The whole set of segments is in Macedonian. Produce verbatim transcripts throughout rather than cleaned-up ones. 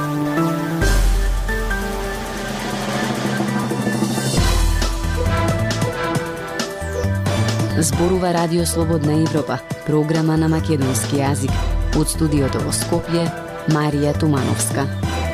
Зборува Радио Слободна Европа, програма на македонски јазик. Од студиото во Скопје, Марија Тумановска.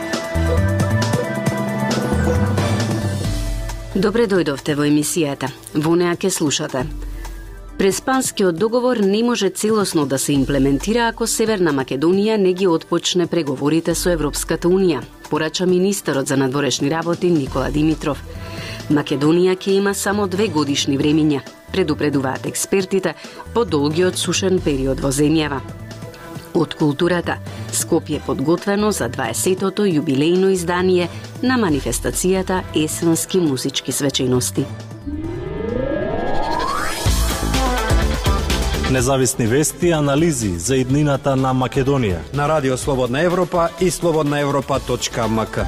Добре дојдовте во емисијата. Во неа ке слушате. Преспанскиот договор не може целосно да се имплементира ако Северна Македонија не ги отпочне преговорите со Европската Унија, порача министерот за надворешни работи Никола Димитров. Македонија ќе има само две годишни времиња, предупредуваат експертите, по долгиот сушен период во земјава. Од културата, Скопје подготвено за дваесетото јубилејно издание на манифестацијата Есенски музички свечености. Независни вести и анализи за иднината на Македонија на Радио Слободна Европа и слободна европа точка ем ка.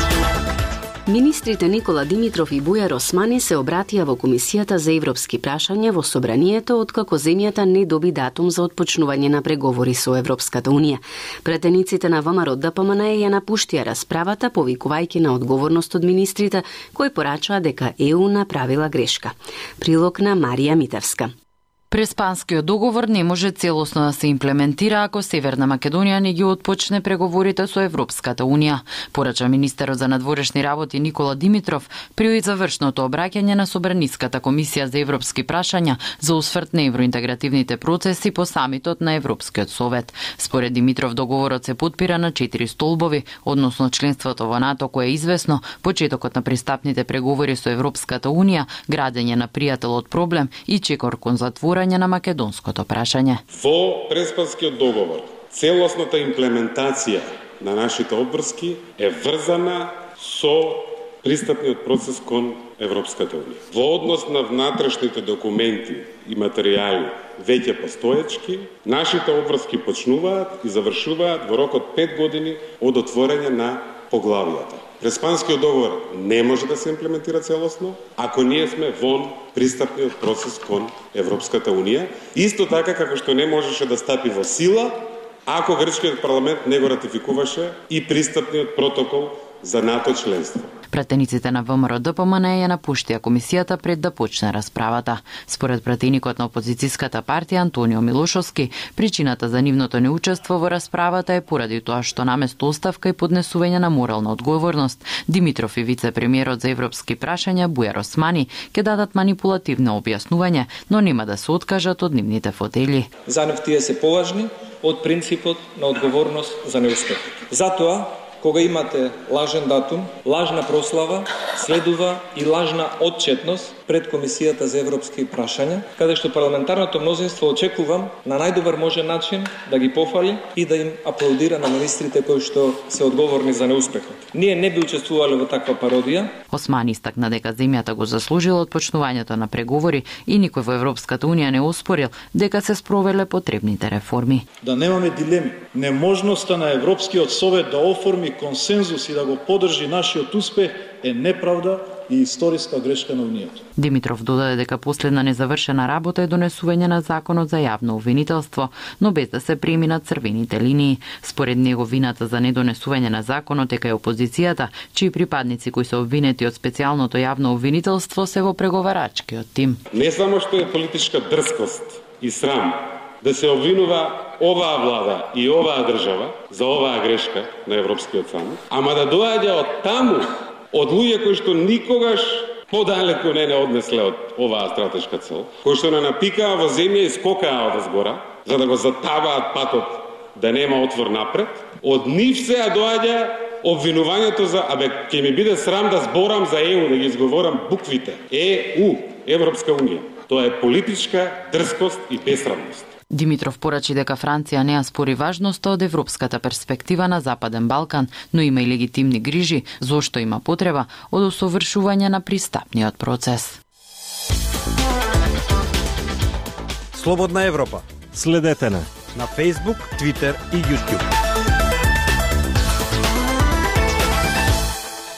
Министрите Никола Димитров и Бујар Османи се обратија во Комисијата за европски прашања во Собранието откако земјата не доби датум за отпочнување на преговори со Европската Унија. Пратениците на ВМРО Д П М Н ја напуштија расправата, повикувајќи на одговорност од министрите, кои порачаа дека Е У направила грешка. Прилог на Марија Митевска. Преспанскиот договор не може целосно да се имплементира ако Северна Македонија не ги отпочне преговорите со Европската Унија, порача министерот за надворешни работи Никола Димитров при завршното обраќање на Собраниската комисија за европски прашања за осврт на евроинтегративните процеси по самитот на Европскиот совет. Според Димитров договорот се потпира на четири столбови, односно членството во НАТО кое е известно, почетокот на пристапните преговори со Европската Унија, градење на пријателот проблем и чекор кон затвор на македонското прашање. Во Преспанскиот договор, целосната имплементација на нашите обврски е врзана со пристапниот процес кон Европската Унија. Во однос на внатрешните документи и материјали веќе постоечки, нашите обврски почнуваат и завршуваат во рок од пет години од отворање на поглавијата. Преспанскиот договор не може да се имплементира целосно ако ние сме вон пристапниот процес кон Европската Унија, исто така како што не можеше да стапи во сила ако грчкиот парламент не го ратификуваше и пристапниот протокол за НАТО членство. Пратениците на ВМРО Д П М Н ја напуштија комисијата пред да почне расправата. Според пратеникот на опозицијската партија Антонио Милошовски, причината за нивното неучество во расправата е поради тоа што наместо оставка и поднесување на морална одговорност, Димитров и вице-премиерот за европски прашања Бујар Османи ќе дадат манипулативно објаснување, но нема да се откажат од нивните фотели. За нив тие се поважни од принципот на одговорност за неуспех. Затоа кога имате лажен датум, лажна прослава, следува и лажна отчетност пред Комисијата за европски прашања, каде што парламентарното мнозинство очекувам на најдобар можен начин да ги пофали и да им аплаудира на министрите кои што се одговорни за неуспехот. Ние не би учествувале во таква пародија. Османи истакна дека земјата го заслужила отпочнувањето на преговори и никој во Европската Унија не оспорил дека се спровеле потребните реформи. Да немаме дилеми. Неможноста на Европскиот совет да оформи консензус и да го поддржи нашиот успех е неправда и историска грешка на Унијата. Димитров додаде дека последна незавршена работа е донесување на законот за јавно обвинителство, но без да се преминат црвените линии. Според него вината за недонесување на законот е кај опозицијата, чии припадници кои се обвинети од специјалното јавно обвинителство се во преговарачкиот тим. Не само што е политичка дрскост и срам да се обвинува оваа влада и оваа држава за оваа грешка на Европскиот самит, ама да доаѓа од таму, од луѓе кои што никогаш подалеку не не однесле од оваа стратешка цел, кои што не напикаа во земја и скокаа од згора, за да го затаваат патот да нема отвор напред, од нив сега доаѓа обвинувањето за, абе, ќе ми биде срам да зборам за Е У, да ги изговорам буквите. Е У, Европска Унија. Тоа е политичка дрскост и бесрамност. Димитров порачи дека Франција не ја спори важноста од европската перспектива на Западен Балкан, но има и легитимни грижи зошто има потреба од усовршување на пристапниот процес. Слободна Европа. Следете на на Facebook, Twitter и YouTube.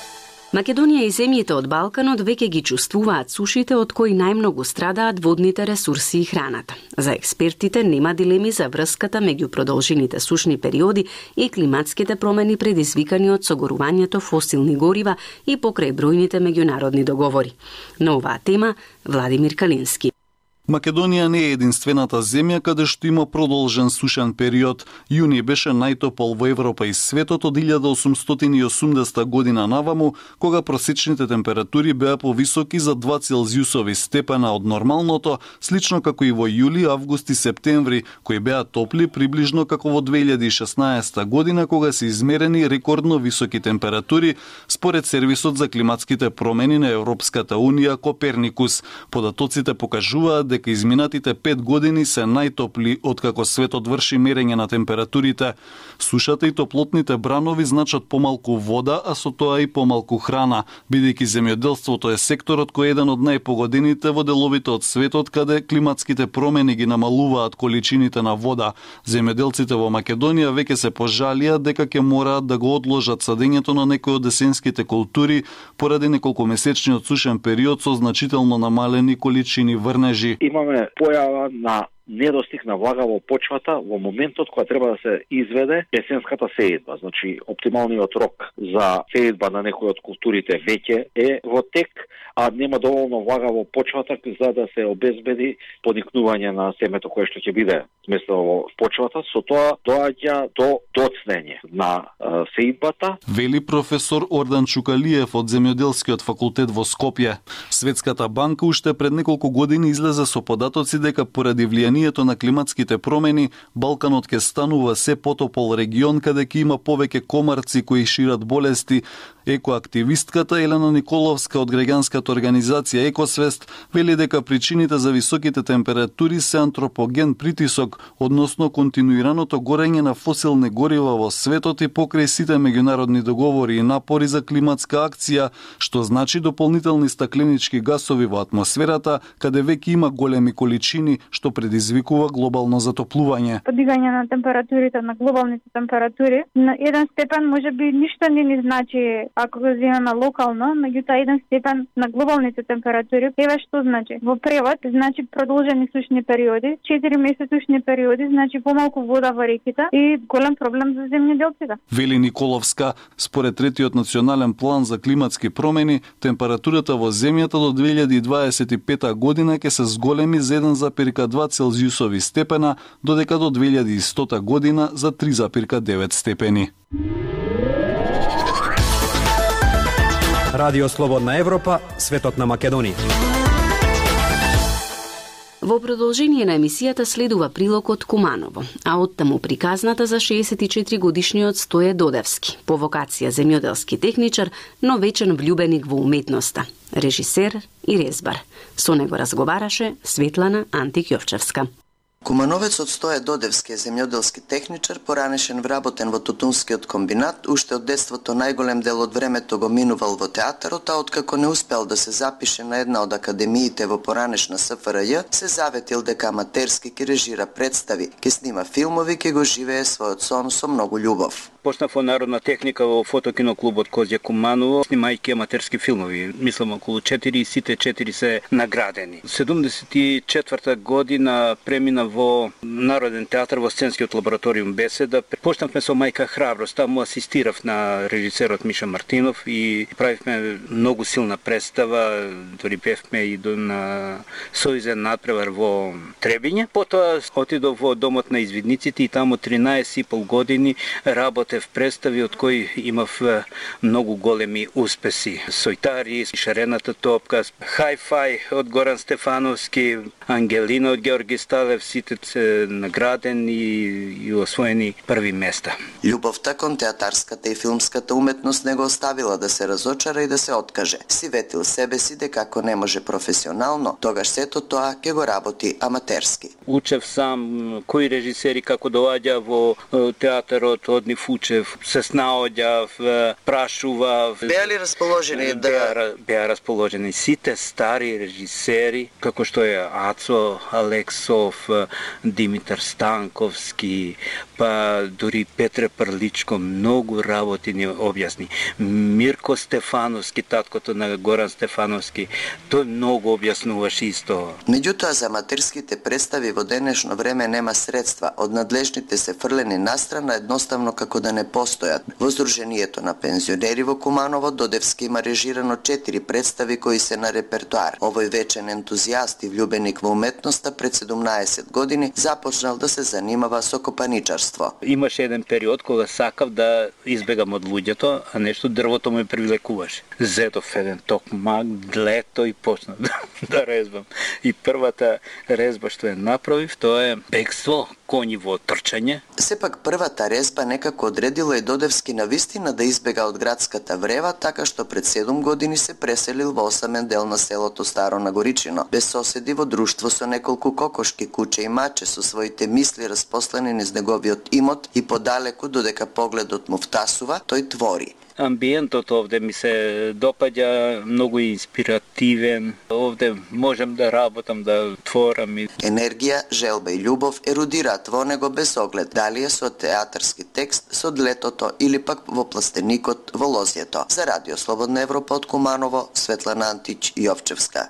Македонија и земјите од Балканот веќе ги чувствуваат сушите од кои најмногу страдаат водните ресурси и храната. За експертите нема дилеми за врската меѓу продолжените сушни периоди и климатските промени предизвикани од согорувањето фосилни горива и покрај бројните меѓународни договори. На оваа тема Владимир Калински. Македонија не е единствената земја каде што има продолжен сушен период. Јуни беше најтопол во Европа и светот од илјада осумстотини и осумдесета година наваму, кога просечните температури беа повисоки за два Целзиусови степена од нормалното, слично како и во јули, август и септември, кои беа топли приближно како во две илјади и шеснаесета година, кога се измерени рекордно високи температури, според сервисот за климатските промени на Европската унија Коперникус. Податоците покажуваат дека изминатите пет години се најтопли откако светот врши мерење на температурите. Сушата и топлотните бранови значат помалку вода, а со тоа и помалку храна, бидејќи земјоделството е секторот кој е еден од најпогодените во деловите од светот каде климатските промени ги намалуваат количините на вода. Земјоделците во Македонија веќе се пожалија дека ќе мораат да го одложат садењето на некои од есенските култури поради неколкумесечниот сушен период со значително намалени количини врнежи. Имаме појава на недостиг на влага во почвата во моментот кога треба да се изведе есенската сеидба. Значи, оптималниот рок за сеидба на некои од културите веќе е во тек, а нема доволно влага во почвата за да се обезбеди поникнување на семето кое што ќе биде сместено во почвата. Со тоа доаѓа до доцнење на а, сеидбата. Вели професор Ордан Чукалиев од Земјоделскиот факултет во Скопје. Светската банка уште пред неколку години излезе со податоци дека поради влијанието на климатските промени, Балканот ќе станува се потопол регион каде ќе има повеќе комарци кои шират болести. Екоактивистката Елена Николовска од граѓанската организација Екосвест вели дека причините за високите температури се антропоген притисок, односно континуираното горење на фосилни горива во светот и покрај сите меѓународни договори и напори за климатска акција, што значи дополнителни стакленички гасови во атмосферата, каде веќе има големи количини, што предизвикува глобално затоплување. Подигање на температурите, на глобалните температури, на еден степен можеби ништо не ни значи ако го земеме локално, меѓутоа еден степен на глобалните температури, еве што значи. Во превод значи продолжени сушни периоди, четири месеци сушни периоди, значи помалку вода во реките и голем проблем за земјоделците. Вели Николовска, според третиот национален план за климатски промени, температурата во земјата до две илјади и дваесет и пета година ќе се зголеми за еден зарез два Целзиусови степена, додека до две илјади и стота година за три зарез девет степени. Радио Слободна Европа, светот на Македонија. Во продолжение на емисијата следува прилог од Куманово, а оттаму приказната за шеесет и четири годишниот Стоје Додевски, по вокација земјоделски техничар, но вечен влюбеник во уметноста, режисер и резбар. Со него разговараше Светлана Антик-Јовчевска. Кумановецот Стоје Додевски е земјоделски техничар, поранешен вработен во тутунскиот комбинат, уште од детството најголем дел од времето го минувал во театарот, а откако не успел да се запише на една од академиите во поранешна С Ф Р Ј, се заветил дека аматерски ќе режира представи, ќе снима филмови, ќе го живее својот сон со многу љубов. Почнав во народна техника во фотокиноклубот Козје Куманово, снимајќи аматерски филмови. Мислам околу четири и сите четири се наградени. седумдесет и четврта година премина во Народен театар во сценскиот лабораториум Беседа. Почнавме со Мајка храброст, таму асистирав на режисерот Миша Мартинов и правивме многу силна представа, дори певме и до на Сојузен надпревар во Требиње. Потоа отидов во домот на извидниците и таму тринаесет и пол години работев представи од кои имав многу големи успеси. Сојтари, Шарената топка, Хај-фај од Горан Стефановски, Ангелина од Георги Сталев, сите се наградени и освоени први места. Љубовта кон театарската и филмската уметност не го оставила да се разочара и да се откаже. Си ветил себе си дека ако не може професионално, тогаш сето тоа ќе го работи аматерски. Учев сам кои режисери како доаѓа во театарот, од нив учев, се снаоѓав, прашував. Беа ли расположени да беа, беа расположени сите стари режисери, како што е Ацо Алексов, Димитар Станковски, па дури Петре Прличко, многу работи ни објасни. Мирко Стефановски, таткото на Горан Стефановски, тој многу објаснуваше исто. Меѓутоа, за аматерските представи во денешно време нема средства. Од надлежните се фрлени настрана едноставно како да не постојат. Во Сдруженијето на пензионери во Куманово Додевски има режирано четири представи кои се на репертоар. Овој вечен ентузијаст и влюбеник во уметноста пред седумнаесет години започнал да се занимава со копаничарство. Имаше еден период кога сакав да избегам од луѓето, а нешто дрвото ме привлекуваше. Зедов еден токмак, длето и почнав да, да резбам. И првата резба што ја направив, тоа е бегство, коњи во трчање. Сепак првата резба некако одредила и Додевски на вистина да избега од градската врева, така што пред седум години се преселил во осамен дел на селото Старо Нагоричино. Без соседи во друштво со неколку кокошки, куче и маче, со своите мисли распослани низ неговиот имот и подалеку додека погледот му втасува, тој твори. Амбиентот овде ми се допаѓа, многу инспиративен. Овде можем да работам, да творам. Енергија, желба и љубов ерудираат во него без оглед дали е со театарски текст, со длетото или пак во пластеникот во лозјето. За Радио Слободна Европа од Куманово, Светлана Антич Јовчевска.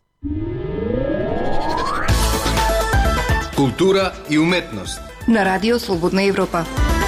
Култура и уметност на Радио Слободна Европа.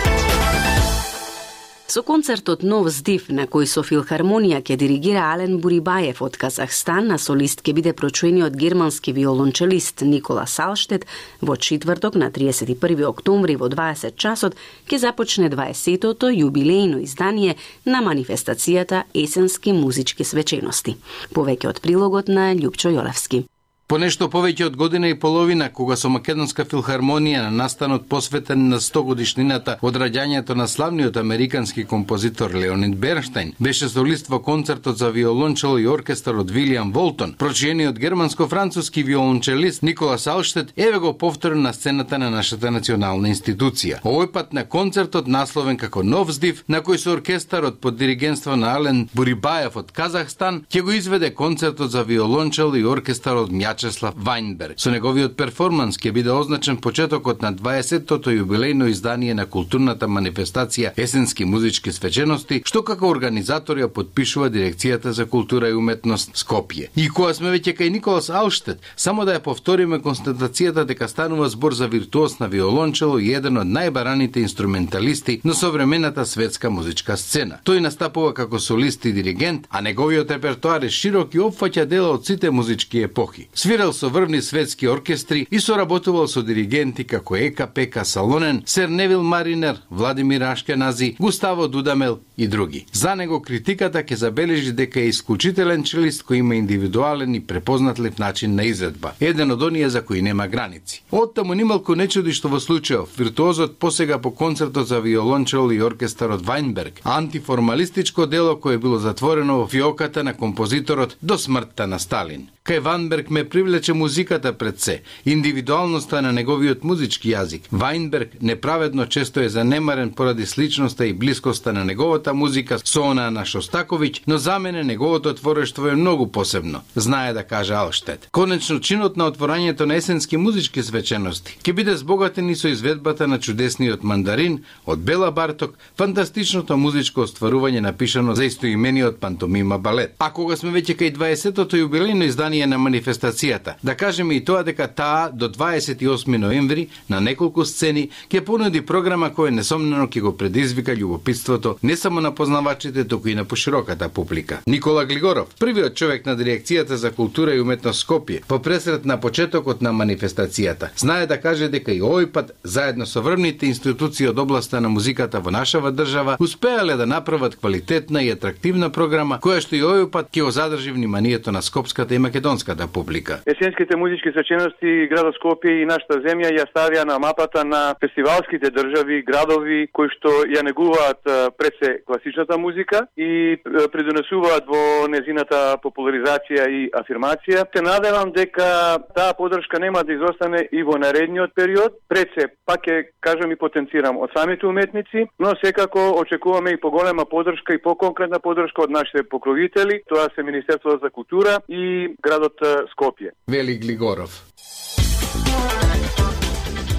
Со концертот Нов здив, на кој со филхармонија ќе диригира Ален Бурибаев од Казахстан, на солист ќе биде прочуениот германски виолончелист Никола Салштет, во четврток на триесет и први октомври во дваесет часот ќе започне дваесетото јубилејно издание на манифестацијата Есенски музички свечености. Повеќе од прилогот на Љупчо Јолевски. По нешто повеќе од година и половина, кога со Македонска филхармонија на настанот посветен на сто годишнината од раѓањето на славниот американски композитор Леонид Бернштайн, беше солист во концертот за виолончело и оркестар од Вилијам Волтон, прочиениот германско-француски виолончелист Никола Салштет еве го повторен на сцената на нашата национална институција. Овој пат на концертот насловен како Нов здив, на кој со оркестарот под диригентство на Ален Бурибаев од Казахстан ќе го изведе концертот за виолончело и оркестар од Мјачеслав Вајнберг. Со неговиот перформанс ќе биде означен почетокот на дваесеттото јубилејно издание на културната манифестација Есенски музички свечености, што како организатор ја подпишува Дирекцијата за култура и уметност Скопје. И кога сме веќе кај Николас Алштет, само да ја повториме констатацијата дека станува збор за виртуоз на виолончело и еден од најбараните инструменталисти на современата светска музичка сцена. Тој настапува како солист и диригент, а неговиот репертоар е широк и опфаќа дела од сите музички епохи. Свирал со врвни светски оркестри и соработувал со диригенти како Ека Пека Салонен, Сер Невил Маринер, Владимир Ашкенази, Густаво Дудамел и други. За него критиката ќе забележи дека е исклучителен челист кој има индивидуален и препознатлив начин на изредба, еден од оние за кои нема граници. Оттаму нималку не чуди што во случајов виртуозот посега по концертот за виолончело и оркестар од Вајнберг, антиформалистичко дело кое било затворено во фиоката на композиторот до смртта на Сталин. Кај Вајнберг ме привлече музиката пред се, индивидуалноста на неговиот музички јазик. Вајнберг неправедно често е занемарен поради сличноста и блискоста на неговата музика со онаа на Шостаковиќ, но за мене неговото творештво е многу посебно, знае да каже Алштет. Конечно, чинот на отворањето на Есенски музички свечености ќе биде збогатен и со изведбата на чудесниот Мандарин од Бела Барток, фантастичното музичко остварување напишано за истоимениот пантомима балет. А кога сме веќе кај дваесеттото јубилејно издание на манифестацијата, да кажеме и тоа дека таа до дваесет и осми ноември на неколку сцени ќе понуди програма која несомнено ќе го предизвика љубопитството не само на познавачите, туку и на пошироката публика. Никола Глигоров, првиот човек на Дирекцијата за култура и уметност Скопје, по пресрет на почетокот на манифестацијата, знае да каже дека и овој пат заедно со врвните институции од областа на музиката во нашава држава успеале да направат квалитетна и атрактивна програма која што и овој пат ќе го задржи вниманието на скопската и македонската публика. Есенските музички свечености градот Скопје и нашата земја ја ставија на мапата на фестивалските држави, градови кои што ја негуваат пред се класичната музика и придонесуваат во незината популаризација и афирмација. Се надевам дека таа поддршка нема да изостане и во наредниот период. Пред се пак ќе кажам и потенцирам од самите уметници, но секако очекуваме и поголема поддршка и поконкретна поддршка од нашите покровители, тоа се Министерството за култура и градот Скопје. Вели Глигоров.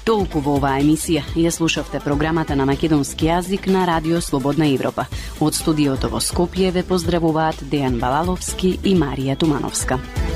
Толку во оваа емисија. Ја слушавте програмата на македонски јазик на Радио Слободна Европа. Од студиото во Скопје ве поздравуваат Дејан Балаловски и Марија Тумановска.